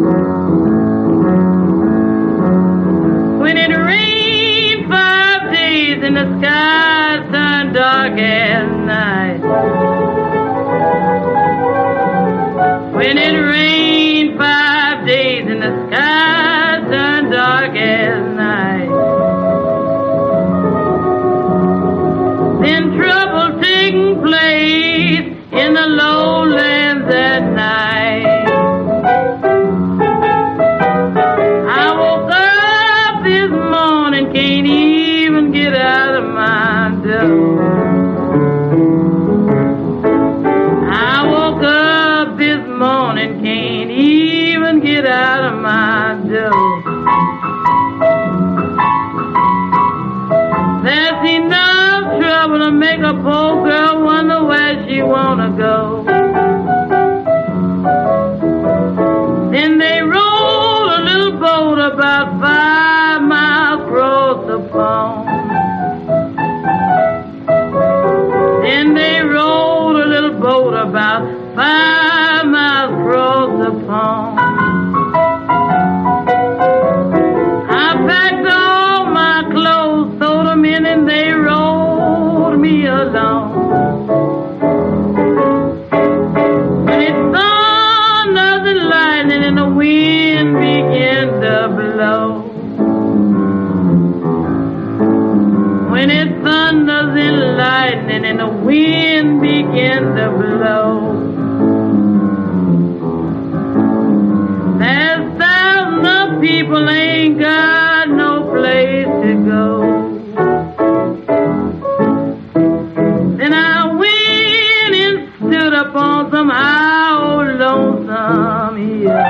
When it rained 5 days and the sky turned dark as night. When it rained 5 days and the sky turned dark as night. Then trouble taking place in the lowlands at night. I woke up this morning, can't even get out of my door. I woke up this morning, can't even get out of my door. There's enough trouble to make a poor girl wonder where she wanna go. Then they rolled a little boat about 5 miles across the pond. Then they rolled a little boat about 5 miles across the pond. I packed all my clothes, threw them in, and they rolled me along. When it thunders and lightning and the wind began to blow. When it thunders and lightning and the wind began to blow. There's thousands of people ain't got no place to go. Then I went and stood up on some high old lonesome hill.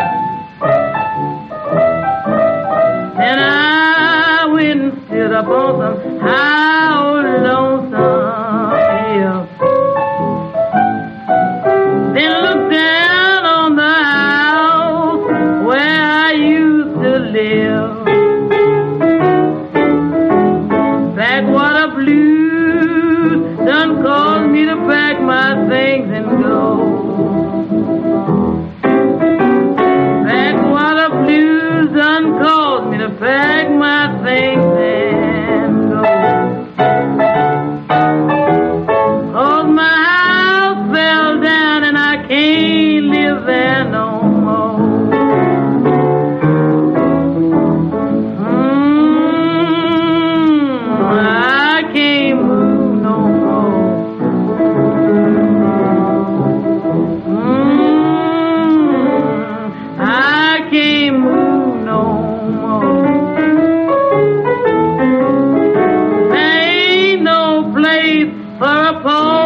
Then I went and stood up on some high old lonesome hill. Then looked down on the house where I used to live. Backwater blues done caused me to pack my things and go. Backwater blues done caused me to pack my things and go. 'Cause my house fell down and I can't live there no more. I can't move no more. I can't move no more. There ain't no place for a poor